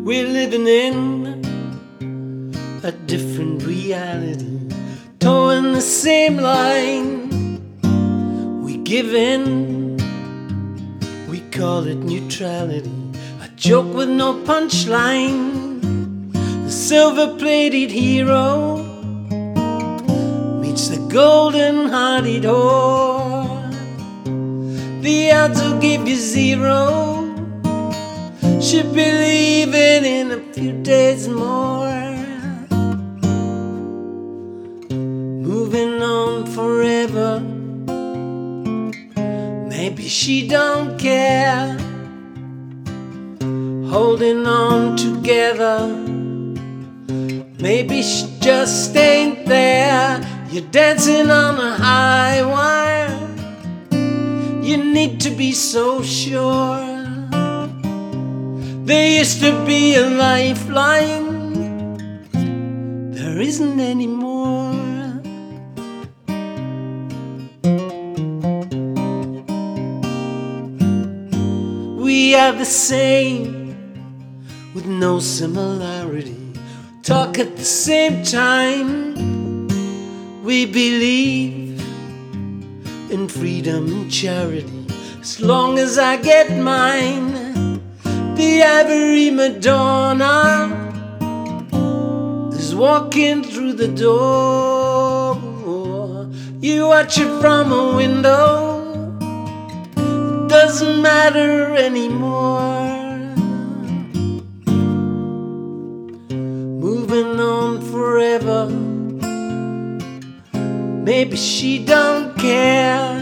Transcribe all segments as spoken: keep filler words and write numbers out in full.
We're living in a different reality, towing the same line. We give in, we call it neutrality, a joke with no punchline. The silver-plated hero meets the golden-hearted whore. The odds will give you zero. Should believe it in a few days more. Moving on forever. Maybe she don't care. Holding on together. Maybe she just ain't there. You're dancing on a high wire. You need to be so sure. There used to be a lifeline, there isn't anymore. We are the same, with no similarity. Talk at the same time. We believe in freedom and charity, as long as I get mine. The ivory Madonna is walking through the door. You watch it from a window, it doesn't matter anymore. Moving on forever. Maybe she don't care.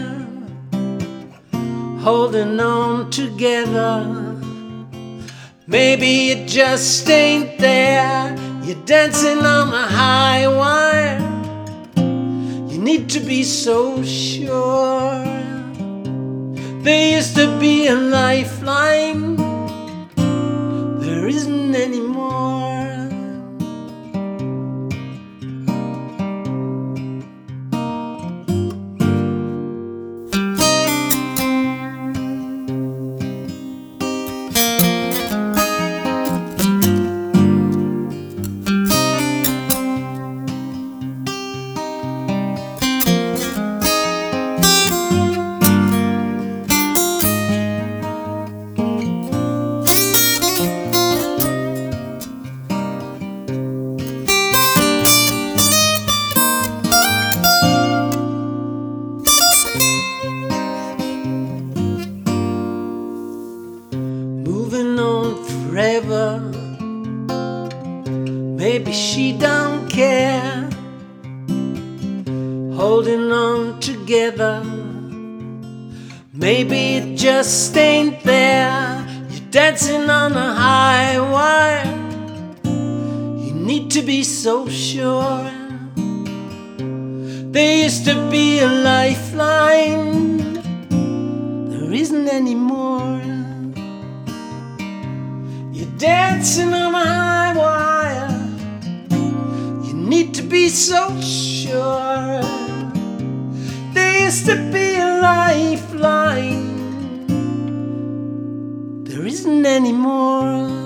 Holding on together. Maybe it just ain't there. You're dancing on a high wire. You need to be so sure. There used to be a lifeline, there isn't anymore. Forever. Maybe she don't care. Holding on together. Maybe it just ain't there. You're dancing on a high wire. You need to be so sure. There used to be a lifeline, there isn't anymore. You're dancing on a high wire. You need to be so sure. There used to be a lifeline, there isn't anymore.